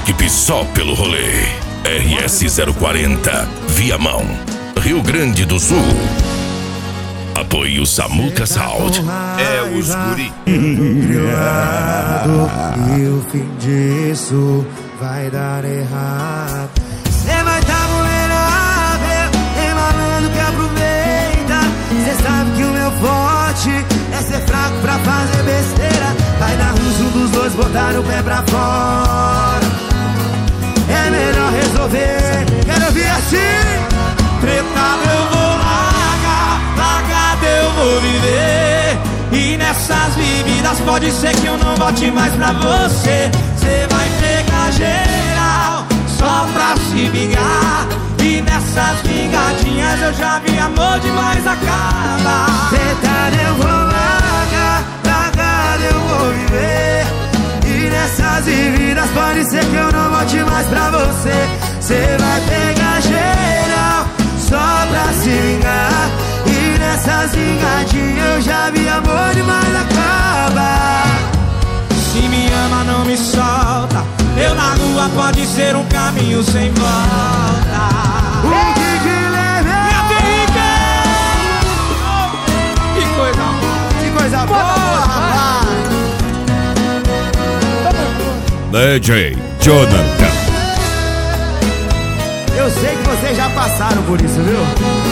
equipe só pelo rolê. RS-040, Viamão, Rio Grande do Sul. Apoio Samuca Sound. É os guri. E o fim disso vai dar errado. Cê vai tá vulnerável, tem malandro que aproveita. Cê sabe que o meu forte é ser fraco pra fazer besteira. Vai dar ruim se um dos dois botar o pé pra fora. É melhor resolver. Quero ouvir assim. Tretado eu vou largar, largado eu vou viver. E nessas bebidas pode ser que eu não volte mais pra você. Cê vai pegar geral só pra se vingar. E nessas vingadinhas eu já vi amor demais acabar. Tretado eu vou largar, largado eu vou viver. E nessas vidas pode ser que eu não volte mais pra você. Cê vai pegar geral só pra se vingar. E nessas vingadinhas eu já vi amor demais acabar. Se me ama não me solta. Eu na rua pode ser um caminho sem volta. O que te leva? Que coisa boa. Que coisa boa, rapaz. DJ Jonathan. Eu sei que vocês já passaram por isso, viu?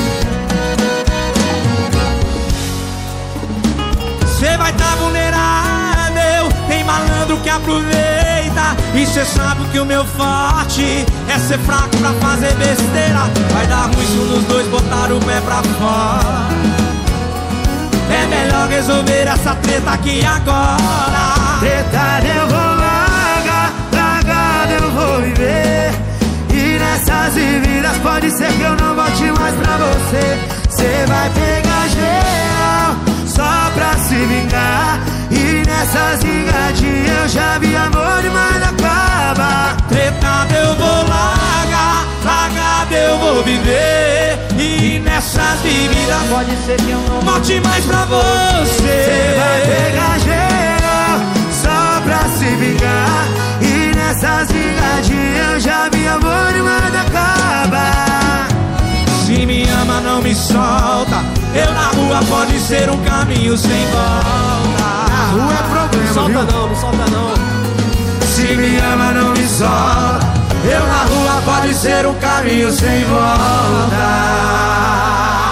Cê vai tá vulnerável, tem malandro que aproveita. E cê sabe que o meu forte é ser fraco pra fazer besteira. Vai dar ruim se um dos dois botar o pé pra fora. É melhor resolver essa treta aqui agora. Tretado eu vou largar, largado eu vou viver. E nessas vidas pode ser que eu não volte mais pra você. Cê vai pegar geral só pra se vingar. E nessas vingadinhas eu já vi amor demais acabar. Tretado eu vou largar, largado eu vou viver. E nessas vidas pode ser que eu não volte mais pra você. Cê vai pegar geral só pra se vingar. E nessas vingadinhas eu já vi amor demais acabar. Se me ama não me solta. Eu na rua pode ser um caminho sem volta. Na rua é problema, solta viu? não solta não. Se me ama não me solta. Eu na rua pode ser um caminho sem volta.